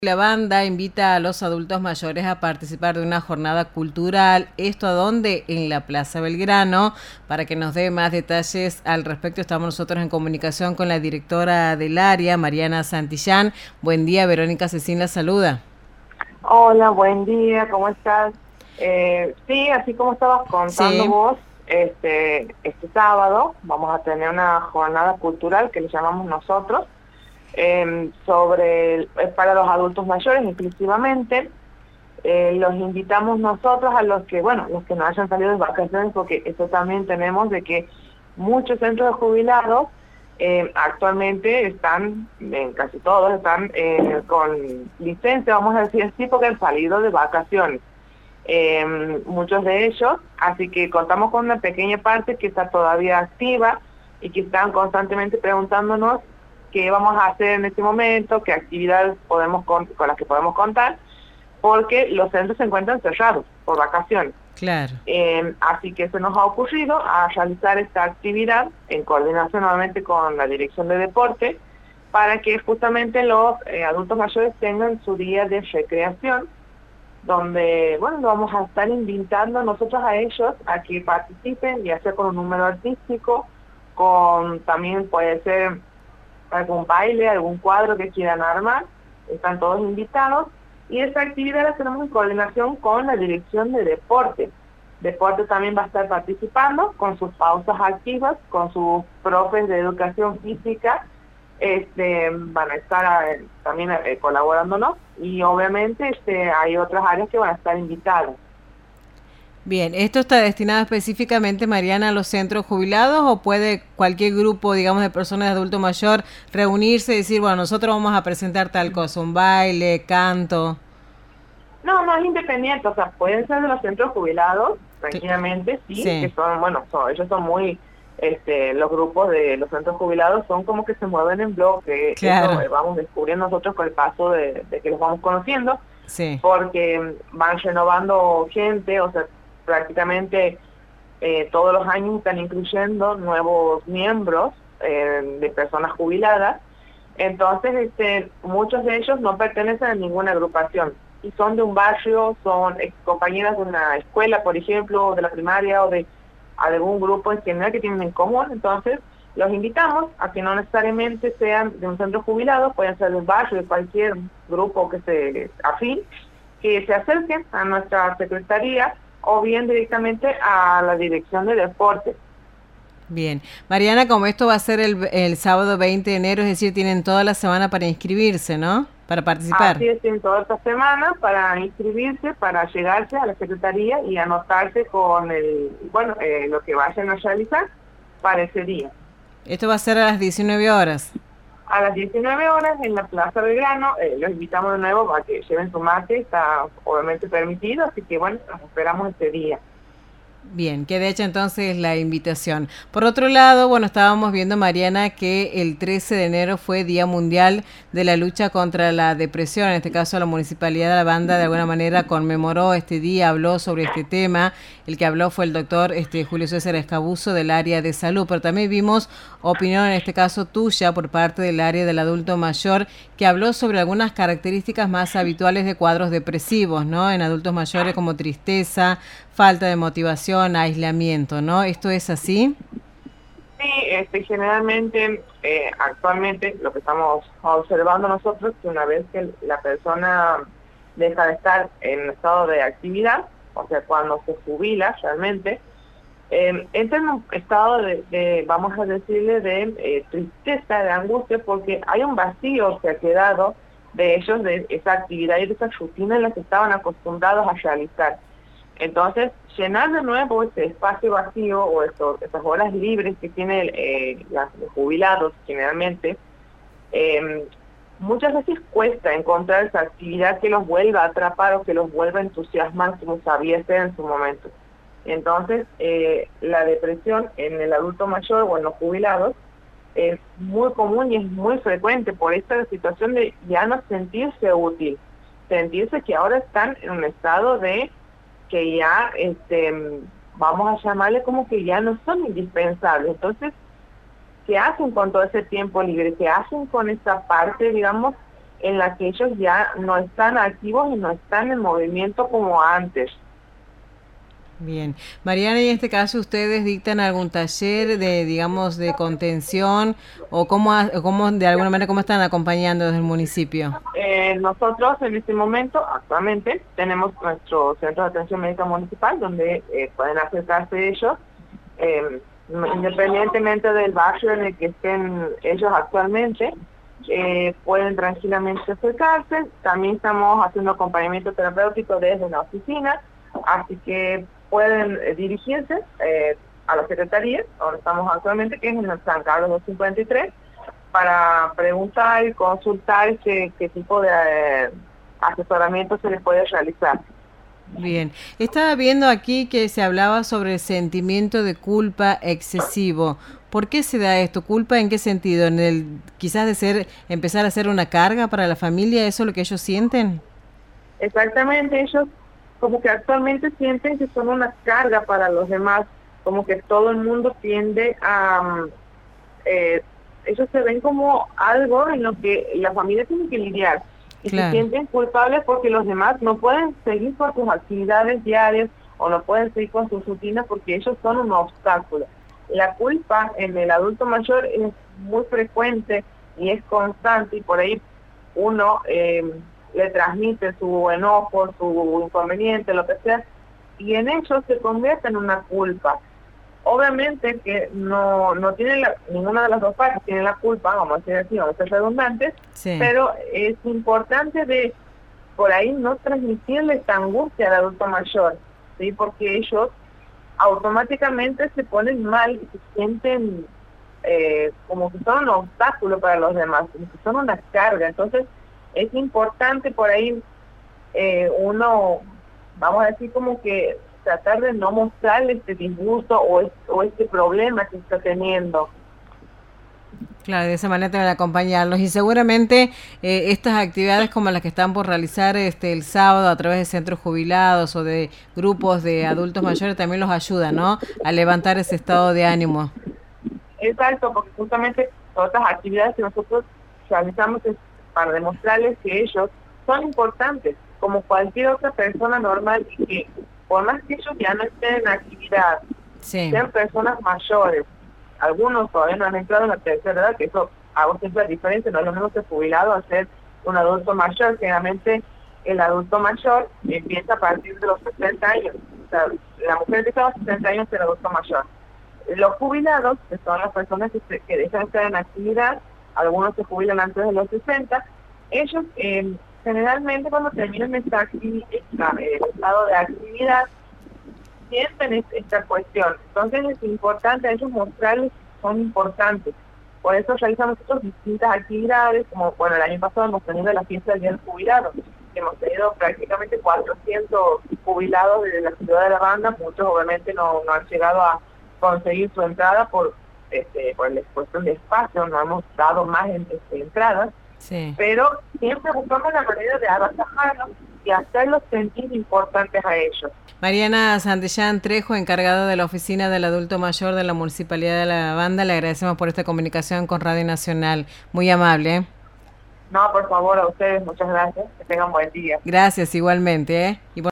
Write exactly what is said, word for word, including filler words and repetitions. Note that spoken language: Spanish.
La banda invita a los adultos mayores a participar de una jornada cultural. ¿Esto a dónde? En la Plaza Belgrano. Para que nos dé más detalles al respecto, estamos nosotros en comunicación con la directora del área, Mariana Santillán. Buen día, Verónica Cecín la saluda. Hola, buen día, ¿cómo estás? Eh, sí, así como estabas contando Sí. vos, este, este sábado vamos a tener una jornada cultural que le llamamos nosotros, eh, sobre, es para los adultos mayores exclusivamente. Eh, los invitamos nosotros a los que, bueno, los que no hayan salido de vacaciones, porque eso también tenemos de que muchos centros de jubilados eh, actualmente están, en casi todos están eh, con licencia, vamos a decir así, porque han salido de vacaciones. Eh, muchos de ellos, así que contamos con una pequeña parte que está todavía activa y que están constantemente preguntándonos qué vamos a hacer en este momento, qué actividades podemos con, con las que podemos contar, porque los centros se encuentran cerrados por vacaciones. Claro. Eh, así que se nos ha ocurrido a realizar esta actividad en coordinación nuevamente con la Dirección de Deporte, para que justamente los eh, adultos mayores tengan su día de recreación, donde, bueno, lo vamos a estar invitando nosotros a ellos a que participen, ya sea con un número artístico, con también puede ser algún baile, algún cuadro que quieran armar, están todos invitados. Y esta actividad la tenemos en coordinación con la Dirección de Deporte. Deporte también va a estar participando con sus pausas activas, con sus profes de educación física, este, van a estar eh, también eh, colaborándonos, y obviamente este, hay otras áreas que van a estar invitadas. Bien, ¿esto está destinado específicamente, Mariana, a los centros jubilados o puede cualquier grupo, digamos, de personas de adulto mayor reunirse y decir, bueno, nosotros vamos a presentar tal cosa, un baile, canto? No, no es independiente, o sea, pueden ser de los centros jubilados, tranquilamente, sí, que Sí. son, bueno, son, ellos son muy, este, los grupos de los centros jubilados son como que se mueven en bloque, eso Claro. eh, vamos descubriendo nosotros con el paso de, de que los vamos conociendo, Sí. porque van renovando gente, o sea, prácticamente eh, todos los años están incluyendo nuevos miembros eh, de personas jubiladas. Entonces, este, muchos de ellos no pertenecen a ninguna agrupación y son de un barrio, son ex compañeras de una escuela, por ejemplo, o de la primaria, o de algún grupo en general que tienen en común. Entonces, los invitamos a que no necesariamente sean de un centro jubilado, pueden ser de un barrio, de cualquier grupo que se afín, que se acerquen a nuestra secretaría o bien directamente a la Dirección de Deporte. Bien. Mariana, como esto va a ser el, el sábado veinte de enero, es decir, tienen toda la semana para inscribirse, ¿no? Para participar. Así es, en toda esta semana para inscribirse, para llegarse a la Secretaría y anotarse con el, bueno, eh, lo que vayan a realizar para ese día. Esto va a ser a las diecinueve horas. A las diecinueve horas en la Plaza Belgrano, eh, los invitamos de nuevo a que lleven su mate, está obviamente permitido, así que bueno, nos esperamos este día. Bien, queda hecha entonces la invitación. Por otro lado, bueno, estábamos viendo, Mariana, que el trece de enero fue Día Mundial de la Lucha contra la Depresión. En este caso, la Municipalidad de la Banda de alguna manera conmemoró este día, habló sobre este tema. El que habló fue el doctor este, Julio César Escabuso del área de salud, pero también vimos opinión, en este caso tuya, por parte del área del adulto mayor, que habló sobre algunas características más habituales de cuadros depresivos, ¿no? En adultos mayores, como tristeza, falta de motivación, aislamiento, ¿no? ¿Esto es así? Sí, este, generalmente, eh, actualmente, lo que estamos observando nosotros, que una vez que la persona deja de estar en estado de actividad, o sea, cuando se jubila realmente, eh, entra en un estado de, de, vamos a decirle, de eh, tristeza, de angustia, porque hay un vacío que ha quedado de ellos, de esa actividad y de esa rutina en la que estaban acostumbrados a realizar. Entonces, llenar de nuevo ese espacio vacío o esto, esas horas libres que tienen eh, los jubilados generalmente, eh, muchas veces cuesta encontrar esa actividad que los vuelva a atrapar o que los vuelva a entusiasmar como sabía ser en su momento. Entonces, eh, la depresión en el adulto mayor o en los jubilados es muy común y es muy frecuente por esta situación de ya no sentirse útil, sentirse que ahora están en un estado de que ya, este, vamos a llamarle como que ya no son indispensables. Entonces, ¿qué hacen con todo ese tiempo libre? ¿Qué hacen con esa parte, digamos, en la que ellos ya no están activos y no están en movimiento como antes. Bien. Mariana, y en este caso, ¿ustedes dictan algún taller de, digamos, de contención o cómo, cómo de alguna manera, cómo están acompañando desde el municipio? Eh, nosotros en este momento, actualmente, tenemos nuestro centro de atención médica municipal donde eh, pueden acercarse ellos, eh, independientemente del barrio en el que estén ellos actualmente, eh, pueden tranquilamente acercarse. También estamos haciendo acompañamiento terapéutico desde la oficina, así que pueden eh, dirigirse eh, a la secretaría, donde estamos actualmente, que es en el San Carlos doscientos cincuenta y tres, para preguntar y consultar qué, qué tipo de eh, asesoramiento se les puede realizar. Bien, estaba viendo aquí que se hablaba sobre el sentimiento de culpa excesivo. ¿Por qué se da esto? ¿Culpa en qué sentido? ¿En el quizás de ser empezar a ser una carga para la familia? ¿Eso es lo que ellos sienten? Exactamente, ellos como que actualmente sienten que son una carga para los demás, como que todo el mundo tiende a... Eh, ellos se ven como algo en lo que la familia tiene que lidiar y claro, se sienten culpables porque los demás no pueden seguir con sus actividades diarias o no pueden seguir con sus rutinas porque ellos son un obstáculo. La culpa en el adulto mayor es muy frecuente y es constante y por ahí uno eh, le transmite su enojo, su inconveniente, lo que sea, y en ellos se convierte en una culpa. Obviamente que no, no tiene la, ninguna de las dos partes tiene la culpa, vamos a decir así, vamos a ser redundantes, sí, pero es importante de por ahí no transmitirle esta angustia al adulto mayor, ¿sí? Porque ellos automáticamente se ponen mal y se sienten eh, como que son un obstáculo para los demás, como que son una carga. Entonces es importante por ahí eh, uno, vamos a decir como que tratar de no mostrarle este disgusto o, es, o este problema que está teniendo. Claro, de esa manera te van a acompañarlos y seguramente eh, estas actividades como las que están por realizar este el sábado a través de centros jubilados o de grupos de adultos mayores también los ayudan, ¿no? A levantar ese estado de ánimo. Exacto, porque justamente todas estas actividades que nosotros realizamos es para demostrarles que ellos son importantes, como cualquier otra persona normal y que por más que ellos ya no estén en actividad, sí, sean personas mayores, algunos todavía no han entrado en la tercera edad, que eso hago siempre la diferencia, no es lo mismo ser jubilado a ser un adulto mayor. Generalmente el adulto mayor empieza a partir de los sesenta años, o sea, la mujer empieza a los sesenta años ser adulto mayor. Los jubilados, que son las personas que, se, que dejan de estar en actividad, algunos se jubilan antes de los sesenta, ellos eh, generalmente cuando terminan esta actividad, el estado de actividad, sienten esta cuestión. Entonces es importante a ellos mostrarles que son importantes. Por eso realizamos nosotros distintas actividades, como bueno, el año pasado hemos tenido la fiesta del Día del Jubilado, hemos tenido prácticamente cuatrocientos jubilados desde la ciudad de La Banda, muchos obviamente no, no han llegado a conseguir su entrada por, este, por la cuestión de espacio, no hemos dado más en, este, entradas, sí, pero siempre buscamos la manera de agasajarlos y hacerlos sentir importantes a ellos. Mariana Santillán Trejo, encargada de la Oficina del Adulto Mayor de la Municipalidad de La Banda, le agradecemos por esta comunicación con Radio Nacional. Muy amable. ¿eh? No, por favor, a ustedes, muchas gracias. Que tengan buen día. Gracias, igualmente. ¿eh? Y